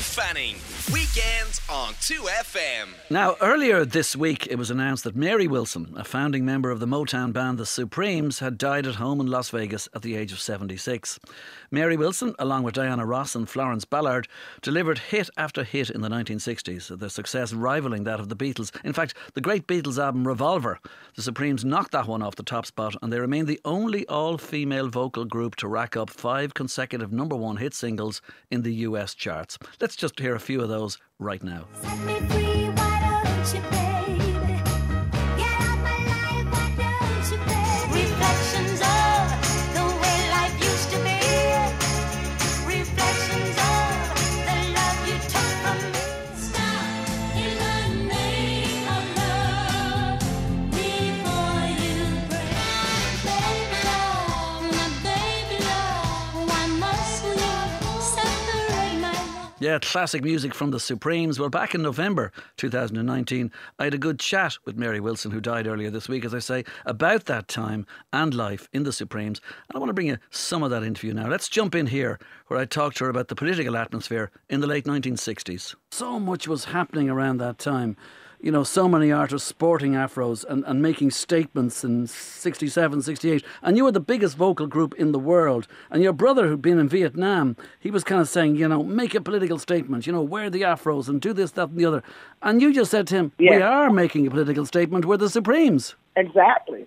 Fanning. Weekends on 2FM. Now, earlier this week, it was announced that Mary Wilson, a founding member of the Motown band The Supremes, had died at home in Las Vegas at the age of 76. Mary Wilson, along with Diana Ross and Florence Ballard, delivered hit after hit in the 1960s, their success rivalling that of the Beatles. In fact, the great Beatles album Revolver, The Supremes knocked that one off the top spot, and they remain the only all-female vocal group to rack up 5 consecutive number one hit singles in the US charts. Let's just hear a few of those right now. Set me free, why don't you, baby? Get out my life, why don't you, baby? Reflections of the way life used to be. Reflections of the love you took from me. Stop in the name of love before you break. Baby love, my baby love, why must we separate my love? Yeah, classic music from the Supremes. Well, back in November 2019, I had a good chat with Mary Wilson, who died earlier this week, as I say, about that time and life in the Supremes. And I want to bring you some of that interview now. Let's jump in here, where I talked to her about the political atmosphere in the late 1960s. So much was happening around that time. You know, so many artists sporting afros and making statements in 67, 68. And you were the biggest vocal group in the world. And your brother, who'd been in Vietnam, he was kind of saying, you know, make a political statement, you know, wear the afros and do this, that and the other. And you just said to him, we are making a political statement, we're the Supremes. Exactly.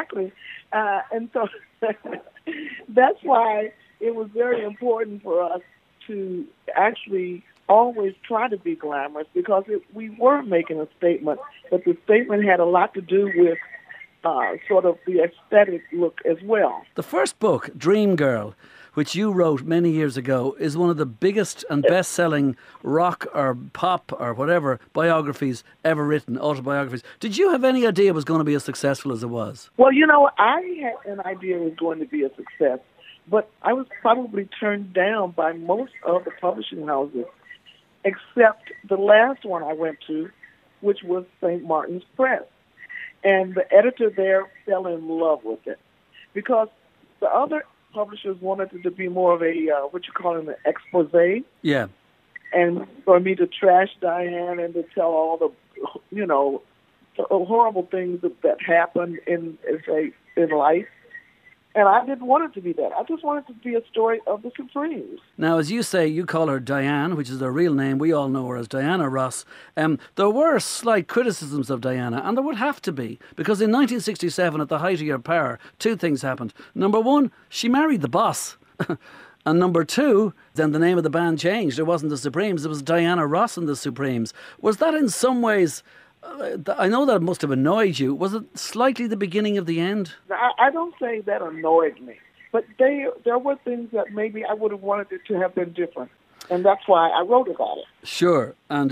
And so that's why it was very important for us to actually always try to be glamorous, because we were making a statement, but the statement had a lot to do with sort of the aesthetic look as well. The first book, Dream Girl, which you wrote many years ago, is one of the biggest and best-selling rock or pop or whatever biographies ever written, autobiographies. Did you have any idea it was going to be as successful as it was? Well, you know, I had an idea it was going to be a success, but I was probably turned down by most of the publishing houses, except the last one I went to, which was St. Martin's Press. And the editor there fell in love with it, because the other publishers wanted it to be more of a, an expose. Yeah. And for me to trash Diane and to tell all the, the horrible things that happened in life. And I didn't want it to be that. I just wanted it to be a story of the Supremes. Now, as you say, you call her Diane, which is her real name. We all know her as Diana Ross. There were slight criticisms of Diana, and there would have to be, because in 1967, at the height of your power, 2 things happened. Number 1, she married the boss. And number 2, then the name of the band changed. It wasn't the Supremes, it was Diana Ross and the Supremes. Was that in some ways... I know that must have annoyed you. Was it slightly the beginning of the end? I don't say that annoyed me, but there were things that maybe I would have wanted it to have been different, and that's why I wrote about it. Sure, and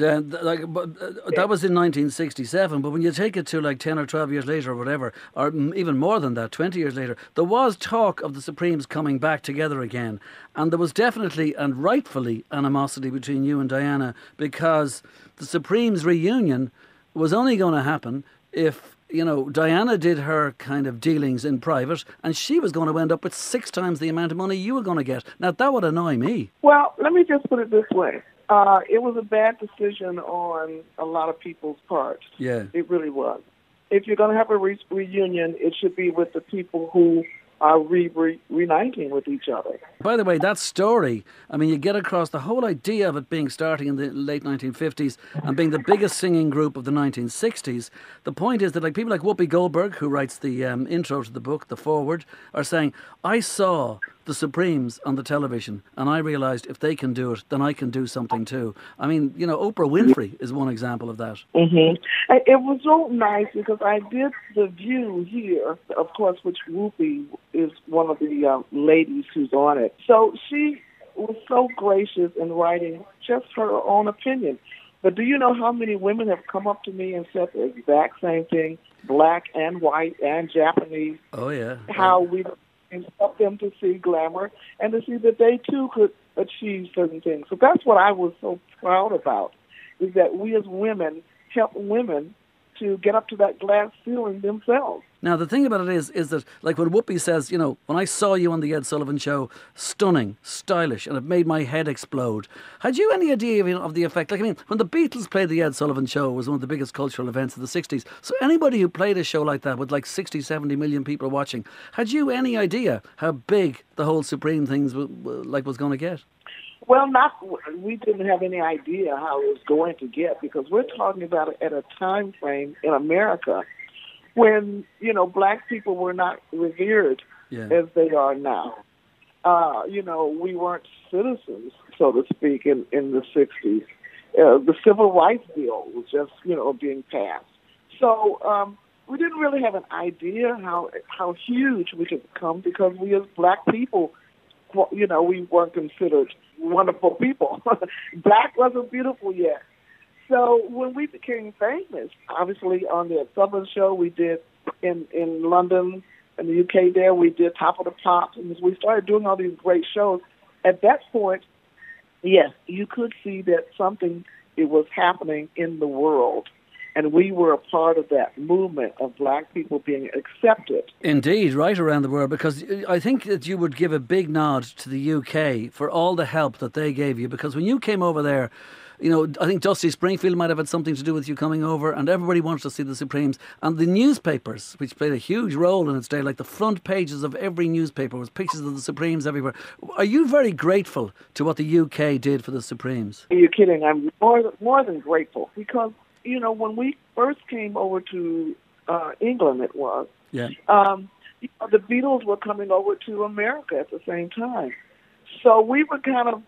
that was in 1967, but when you take it to like 10 or 12 years later or whatever, or even more than that, 20 years later, there was talk of the Supremes coming back together again, and there was definitely and rightfully animosity between you and Diana, because the Supremes reunion was only going to happen if, Diana did her kind of dealings in private, and she was going to end up with 6 times the amount of money you were going to get. Now, that would annoy me. Well, let me just put it this way. It was a bad decision on a lot of people's parts. Yeah. It really was. If you're going to have a reunion, it should be with the people who are reuniting with each other. By the way, that story, I mean, you get across the whole idea of it being starting in the late 1950s and being the biggest singing group of the 1960s. The point is that people like Whoopi Goldberg, who writes the intro to the book, the foreword, are saying, I saw the Supremes on the television and I realised if they can do it, then I can do something too. I mean, Oprah Winfrey is one example of that. Mm-hmm. It was so nice because I did The View here, of course, which Whoopi is one of the ladies who's on it. So she was so gracious in writing just her own opinion. But do you know how many women have come up to me and said the exact same thing, black and white and Japanese? Oh, yeah. How we help them to see glamour and to see that they too could achieve certain things. So that's what I was so proud about, is that we as women help women to get up to that glass ceiling themselves. Now, the thing about it is that, like when Whoopi says, you know, when I saw you on the Ed Sullivan Show, stunning, stylish, and it made my head explode. Had you any idea of the effect? Like, I mean, when the Beatles played the Ed Sullivan Show, it was one of the biggest cultural events of the 60s. So anybody who played a show like that with like 60, 70 million people watching, had you any idea how big the whole Supreme things was going to get? Well, we didn't have any idea how it was going to get, because we're talking about it at a time frame in America when, you know, black people were not revered as they are now. You know, we weren't citizens, so to speak, in the 60s. The Civil Rights Bill was just, you know, being passed. So we didn't really have an idea how huge we could become, because we as black people, you know, we weren't considered wonderful people. Black wasn't beautiful yet. So when we became famous, obviously on the Ed Sullivan Show, we did in London, in the UK there, we did Top of the Pops, and as we started doing all these great shows, at that point, yes, you could see that it was happening in the world. And we were a part of that movement of black people being accepted. Indeed, right around the world, because I think that you would give a big nod to the UK for all the help that they gave you, because when you came over there, you know, I think Dusty Springfield might have had something to do with you coming over, and everybody wanted to see the Supremes. And the newspapers, which played a huge role in its day, like the front pages of every newspaper was pictures of the Supremes everywhere. Are you very grateful to what the UK did for the Supremes? Are you kidding? I'm more than grateful, because, you know, when we first came over to England, it was, you know, the Beatles were coming over to America at the same time. So we were kind of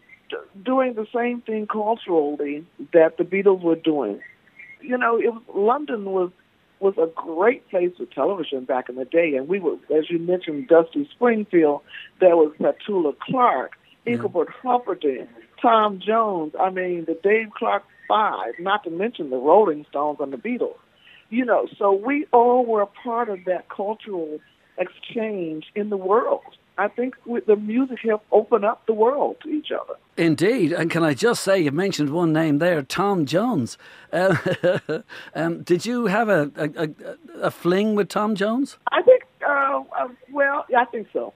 doing the same thing culturally that the Beatles were doing. You know, London was a great place for television back in the day, and we were, as you mentioned, Dusty Springfield, there was Petula Clark, Engelbert Humperdinck, Tom Jones, I mean, the Dave Clark Five, not to mention the Rolling Stones and the Beatles. You know, so we all were a part of that cultural exchange in the world. I think the music helped open up the world to each other. Indeed, and can I just say, you mentioned one name there, Tom Jones. Did you have a fling with Tom Jones? I think, well, I think so.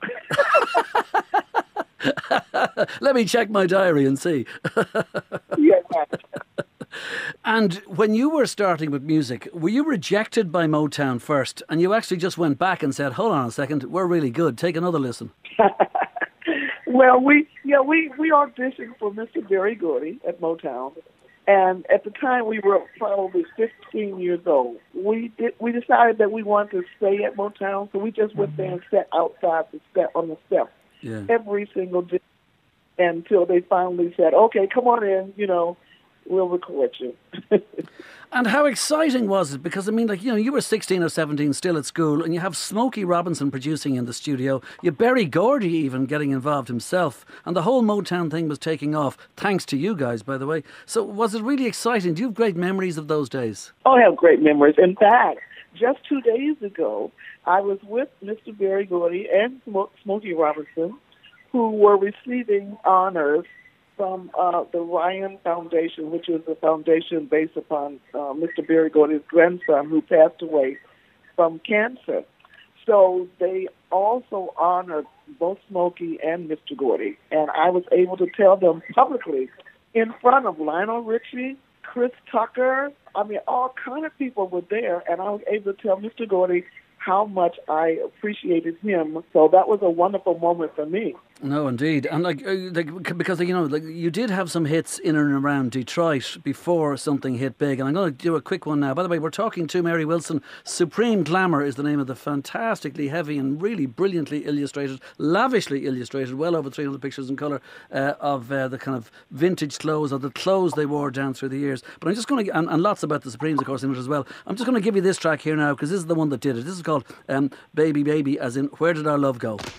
Let me check my diary and see. Yeah. And when you were starting with music, were you rejected by Motown first, and you actually just went back and said, hold on a second, we're really good, take another listen? Well, we auditioned for Mr. Berry Gordy at Motown, and at the time we were probably 15 years old. We decided that we wanted to stay at Motown, so we just went there and sat outside on the steps every single day until they finally said, okay, come on in, you know, we'll record you. And how exciting was it? Because, I mean, like, you know, you were 16 or 17 still at school, and you have Smokey Robinson producing in the studio. You Berry Gordy even getting involved himself. And the whole Motown thing was taking off, thanks to you guys, by the way. So was it really exciting? Do you have great memories of those days? Oh, I have great memories. In fact, just 2 days ago, I was with Mr. Berry Gordy and Smokey Robinson, who were receiving honors from the Ryan Foundation, which is a foundation based upon Mr. Berry Gordy's grandson, who passed away from cancer. So they also honored both Smokey and Mr. Gordy. And I was able to tell them publicly in front of Lionel Richie, Chris Tucker, I mean, all kind of people were there. And I was able to tell Mr. Gordy how much I appreciated him. So that was a wonderful moment for me. No, indeed. And because, you know, like, you did have some hits in and around Detroit before something hit big. And I'm going to do a quick one now. By the way, we're talking to Mary Wilson. Supreme Glamour is the name of the fantastically heavy and really brilliantly illustrated, lavishly illustrated, well over 300 pictures in colour of the kind of vintage clothes, or the clothes they wore down through the years. But I'm just going to, and lots about the Supremes, of course, in it as well. I'm just going to give you this track here now, because this is the one that did it. This is called Baby Baby, as in Where Did Our Love Go?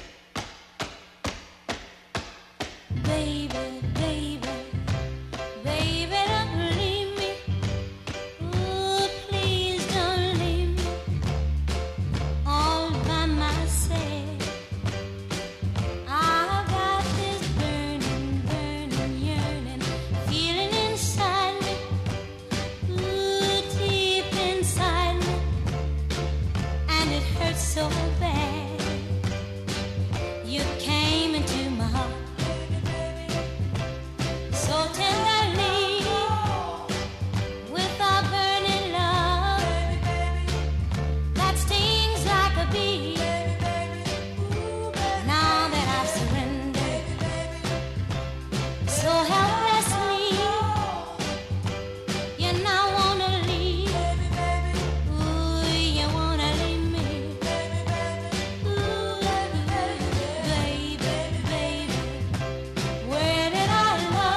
Baby, baby, baby, don't leave me. Ooh, please don't leave me all by myself. I've got this burning, burning, yearning feeling inside me. Ooh, deep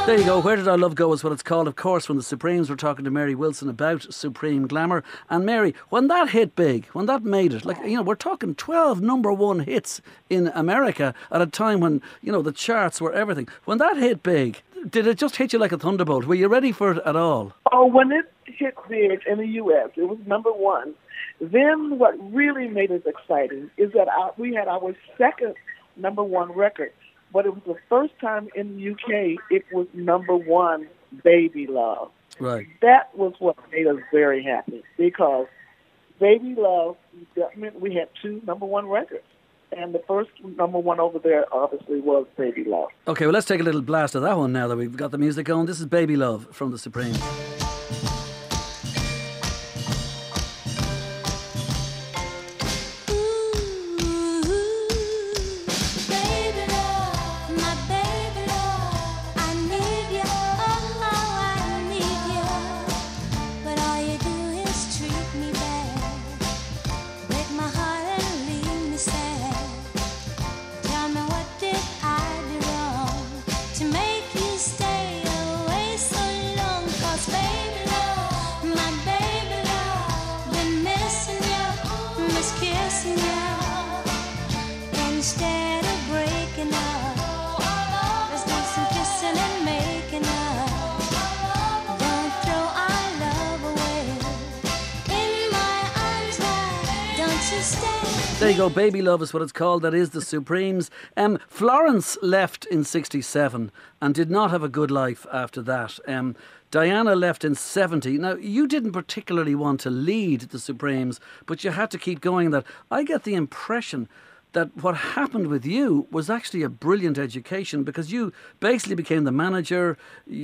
There you go. Where Did Our Love Go is what it's called, of course, from the Supremes. We're talking to Mary Wilson about Supreme Glamour. And Mary, when that hit big, when that made it, like, you know, we're talking 12 number one hits in America at a time when, you know, the charts were everything. When that hit big, did it just hit you like a thunderbolt? Were you ready for it at all? Oh, when it hit big in the U.S., it was number one. Then what really made it exciting is that we had our second number one record. But it was the first time in the UK it was number one, Baby Love. Right. That was what made us very happy because Baby Love, that meant we had two number one records. And the first number one over there obviously was Baby Love. Okay, well, let's take a little blast of that one now that we've got the music going. This is Baby Love from the Supremes. Baby love, my baby love, I need you, oh how I need you. But all you do is treat me bad, break my heart and leave me sad. Tell me what did I do wrong to make you stay away so long? 'Cause baby love, my baby love, been missing you, miss kissing you. Instead of breaking up, let's do some kissing and making up. Don't throw our love away. In my arms, why don't you stay? There you go, Baby Love is what it's called. That is the Supremes. Florence left in 67 and did not have a good life after that. Diana left in 70. Now, you didn't particularly want to lead the Supremes, but you had to keep going. That I get the impression that what happened with you was actually a brilliant education because you basically became the manager,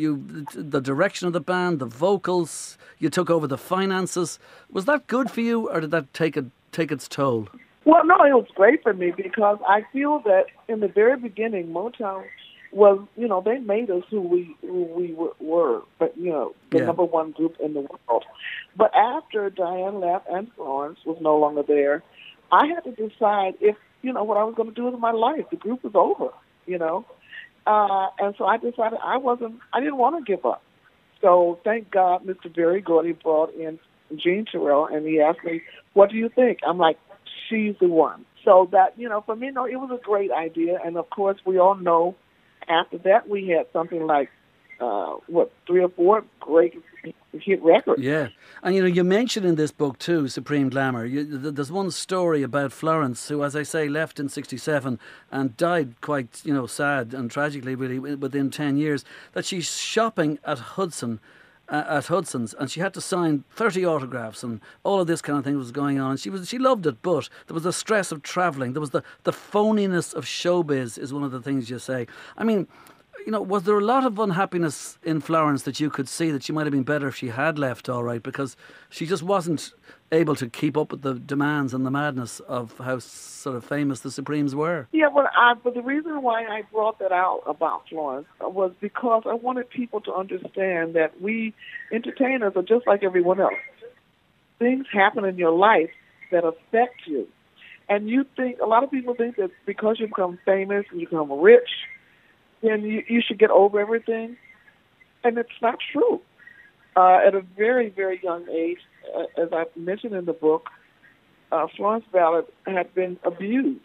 the direction of the band, the vocals, you took over the finances. Was that good for you, or did that take its toll? Well, no, it was great for me because I feel that in the very beginning, Motown was, you know, they made us who we were, but, you know, the number one group in the world. But after Diane left and Florence was no longer there, I had to decide if, you know, what I was going to do with my life. The group was over, you know. And so I decided I didn't want to give up. So thank God Mr. Berry Gordy brought in Gene Terrell, and he asked me, what do you think? I'm like, she's the one. So that, you know, for me, no, it was a great idea. And, of course, we all know after that we had something like, 3 or 4 great hit records. Yeah. And, you know, you mentioned in this book, too, Supreme Glamour, there's one story about Florence, who, as I say, left in 67 and died quite, you know, sad and tragically, really, within 10 years, that she's shopping at Hudson's, and she had to sign 30 autographs and all of this kind of thing was going on. And she loved it, but there was the stress of travelling. There was the phoniness of showbiz is one of the things you say. I mean, you know, was there a lot of unhappiness in Florence that you could see that she might have been better if she had left, all right, because she just wasn't able to keep up with the demands and the madness of how sort of famous the Supremes were? Yeah, but the reason why I brought that out about Florence was because I wanted people to understand that we entertainers are just like everyone else. Things happen in your life that affect you. And a lot of people think that because you become famous and you become rich, then you should get over everything. And it's not true. At a very, very young age, as I mentioned in the book, Florence Ballard had been abused.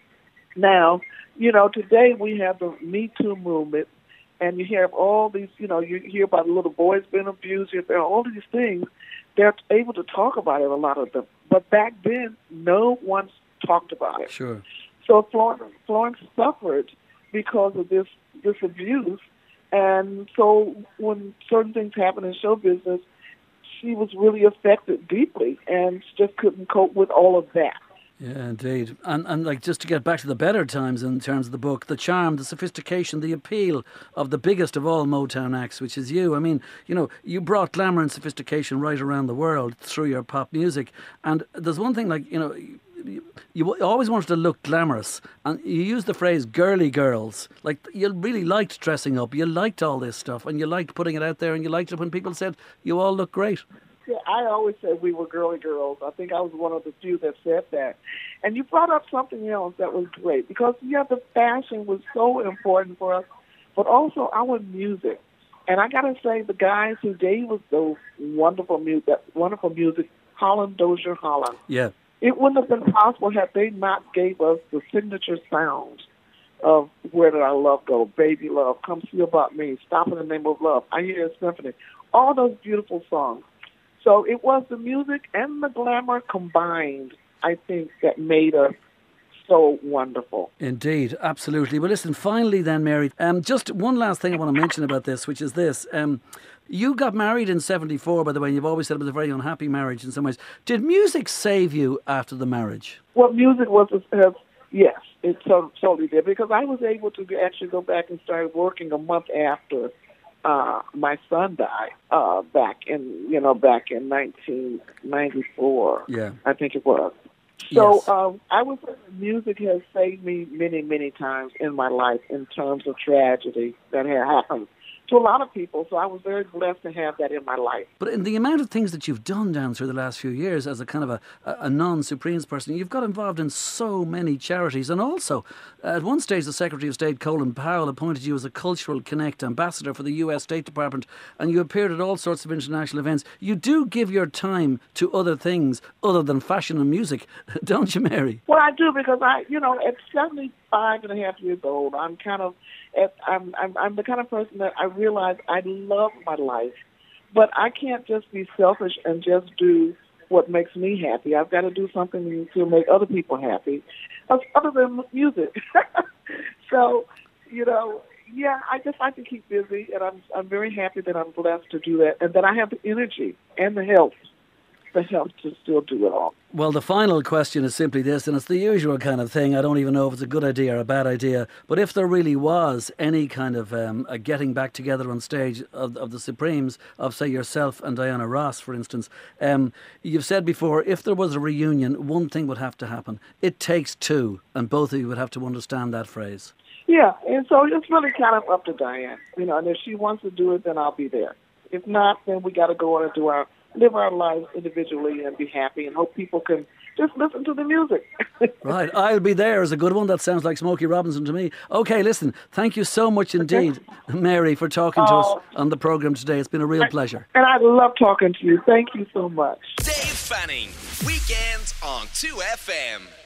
Now, you know, today we have the Me Too movement, and you hear all these, you know, you hear about little boys being abused, you hear all these things. They're able to talk about it, a lot of them. But back then, no one talked about it. Sure. So Florence suffered because of this abuse. And so when certain things happen in show business, she was really affected deeply and she just couldn't cope with all of that. Yeah, indeed. And like, just to get back to the better times in terms of the book, the charm, the sophistication, the appeal of the biggest of all Motown acts, which is you. I mean, you know, you brought glamour and sophistication right around the world through your pop music. And there's one thing, like, you know, you always wanted to look glamorous, and you used the phrase girly girls. Like, you really liked dressing up, you liked all this stuff, and you liked putting it out there, and you liked it when people said you all look great. Yeah, I always said we were girly girls. I think I was one of the few that said that. And you brought up something else that was great, because, yeah, the fashion was so important for us. but also our music. And I got to say, the guys who gave us those wonderful music, Holland Dozier Holland, Yeah. it wouldn't have been possible had they not gave us the signature sounds of Where Did Our Love Go, Baby Love, Come See About Me, Stop in the Name of Love, I Hear a Symphony, all those beautiful songs. So it was the music and the glamour combined, I think, that made us so wonderful. Indeed, absolutely. Well, listen, finally then, Mary, just one last thing I want to mention about this, which is this. You got married in 74, by the way, and you've always said it was a very unhappy marriage in some ways. Did music save you after the marriage? Well, music yes, it totally did, because I was able to actually go back and start working a month after my son died, back in 1994. Yeah. I think it was. So Yes. I would say music has saved me many, many times in my life in terms of tragedy that had happened to a lot of people. So I was very blessed to have that in my life. But in the amount of things that you've done down through the last few years as a kind of a non-Supremes person, you've got involved in so many charities. And also, at one stage, the Secretary of State, Colin Powell, appointed you as a Cultural Connect ambassador for the US State Department, and you appeared at all sorts of international events. You do give your time to other things other than fashion and music, don't you, Mary? Well, I do, because at 75 and a half years old, I'm the kind of person that I realize I love my life, but I can't just be selfish and just do what makes me happy. I've got to do something to make other people happy, other than music. So, yeah, I just like to keep busy, and I'm very happy that I'm blessed to do that, and that I have the energy and the health to still do it all. Well, the final question is simply this, and it's the usual kind of thing. I don't even know if it's a good idea or a bad idea, but if there really was any kind of a getting back together on stage of the Supremes, of, say, yourself and Diana Ross, for instance, you've said before, if there was a reunion, one thing would have to happen. It takes two, and both of you would have to understand that phrase. Yeah, and so it's really kind of up to Diane. And if she wants to do it, then I'll be there. If not, then we got to go on and live our lives individually and be happy, and hope people can just listen to the music. Right, I'll be there is a good one. That sounds like Smokey Robinson to me. Okay, listen, thank you so much indeed, Mary, for talking to us on the programme today. It's been a real pleasure. And I love talking to you. Thank you so much. Dave Fanning, weekends on 2FM.